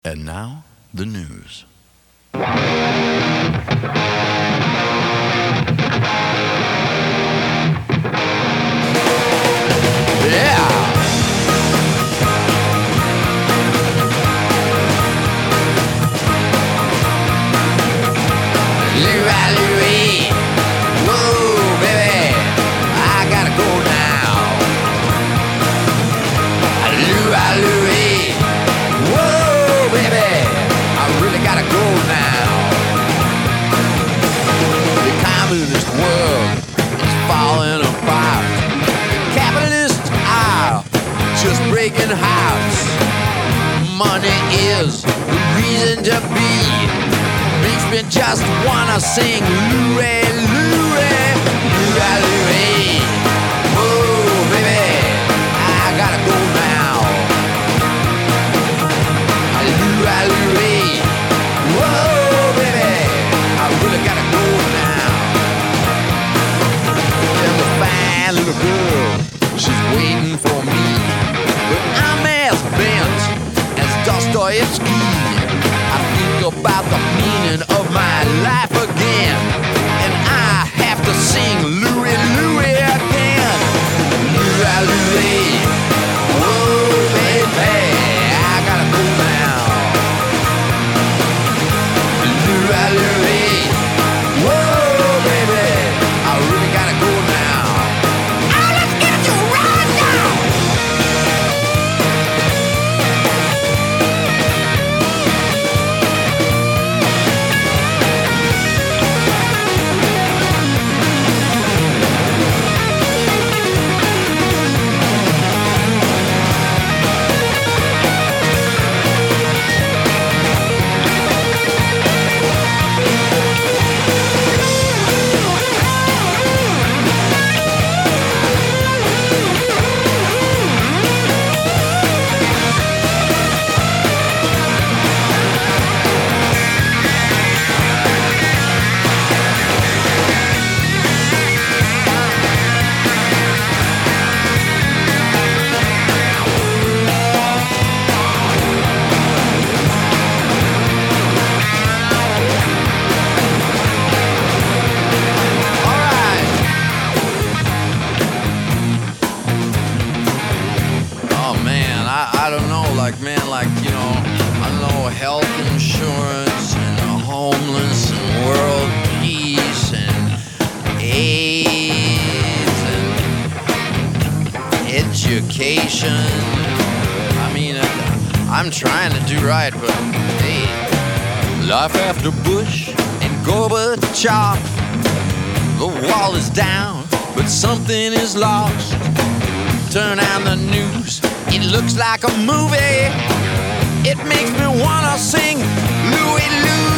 And now, the news. Yeah! Louie, whoa, baby, I gotta go now. Louie, whoa, baby, I really gotta go now. The communist world is falling apart. The capitalists are just breaking hearts. Money is the reason to be. Makes me just wanna sing Louie, Louie, Louie, Louie. Whoa, baby, I gotta go now. Louie, Louie. Whoa, baby, I really gotta go now. There's a fine little girl, she's waiting for me. But I'm as bent as Dostoevsky. I think about the meaning of my life again, and I have to sing Louie, Louie again. Louie, Louie, whoa, baby, I gotta go now. Louie, Louie, whoa, baby, I really gotta go now. Oh, let's get you right now. I don't know, I know health insurance and the homeless and world peace and AIDS and education. I'm trying to do right, but hey, life after Bush and Gorbachev. The wall is down, but something is lost. Turn on the news, it looks like a movie. It makes me wanna sing Louie, Louie.